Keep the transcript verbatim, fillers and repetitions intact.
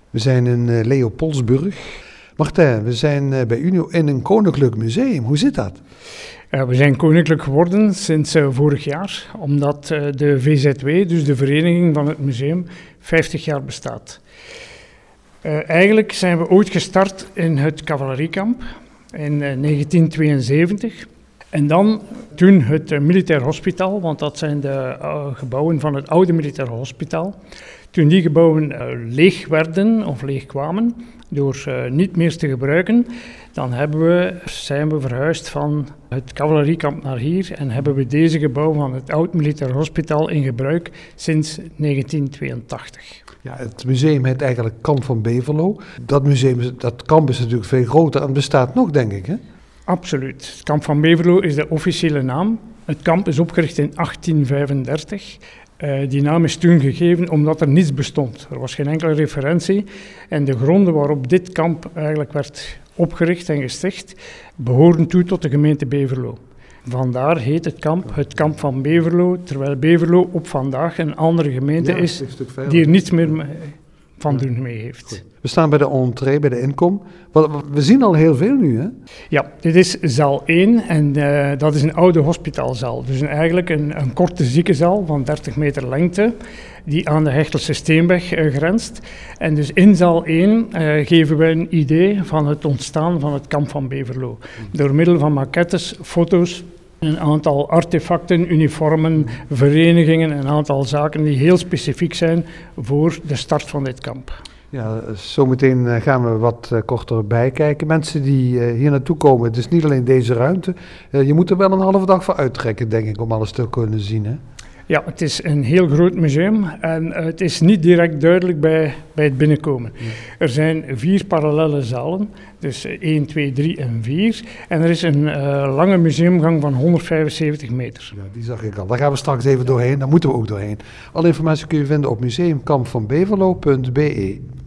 We zijn in uh, Leopoldsburg. Martijn, we zijn uh, bij u in een koninklijk museum. Hoe zit dat? Uh, we zijn koninklijk geworden sinds uh, vorig jaar, omdat uh, de V Z W, dus de vereniging van het museum, vijftig jaar bestaat. Uh, eigenlijk zijn we ooit gestart in het cavaleriekamp in uh, negentien tweeënzeventig. En dan toen het uh, militair hospitaal, want dat zijn de uh, gebouwen van het oude militair hospitaal. Toen die gebouwen uh, leeg werden of leeg kwamen, door uh, niet meer te gebruiken, dan hebben we, zijn we verhuisd van het cavaleriekamp naar hier en hebben we deze gebouw van het oud militair hospitaal in gebruik sinds negentien tweeëntachtig. Ja, het museum heet eigenlijk Kamp van Beverlo. Dat museum, dat kamp is natuurlijk veel groter en het bestaat nog, denk ik, hè? Absoluut. Het Kamp van Beverlo is de officiële naam. Het kamp is opgericht in achttien vijfendertig. Uh, die naam is toen gegeven omdat er niets bestond. Er was geen enkele referentie en de gronden waarop dit kamp eigenlijk werd opgericht en gesticht, behoorden toe tot de gemeente Beverlo. Vandaar heet het kamp het Kamp van Beverlo, terwijl Beverlo op vandaag een andere gemeente ja, is die er niets meer van doen mee heeft. Goed. We staan bij de entree, bij de inkom. We zien al heel veel nu, hè? Ja, dit is zaal één en uh, dat is een oude hospitaalzaal. Dus een, eigenlijk een, een korte ziekenzaal van dertig meter lengte, die aan de Hechtelse Steenweg uh, grenst. En dus in zaal één uh, geven we een idee van het ontstaan van het Kamp van Beverlo. Door middel van maquettes, foto's, een aantal artefacten, uniformen, verenigingen, een aantal zaken die heel specifiek zijn voor de start van dit kamp. Ja, zometeen gaan we wat uh, korter bijkijken. Mensen die uh, hier naartoe komen, het is niet alleen deze ruimte. Uh, je moet er wel een halve dag voor uittrekken, denk ik, om alles te kunnen zien, hè? Ja, het is een heel groot museum en uh, het is niet direct duidelijk bij, bij het binnenkomen. Ja. Er zijn vier parallelle zalen, dus één, twee, drie en vier. En er is een uh, lange museumgang van honderdvijfenzeventig meter. Ja, die zag ik al. Daar gaan we straks even doorheen, daar moeten we ook doorheen. Alle informatie kun je vinden op museum kamp van beverlo punt b e.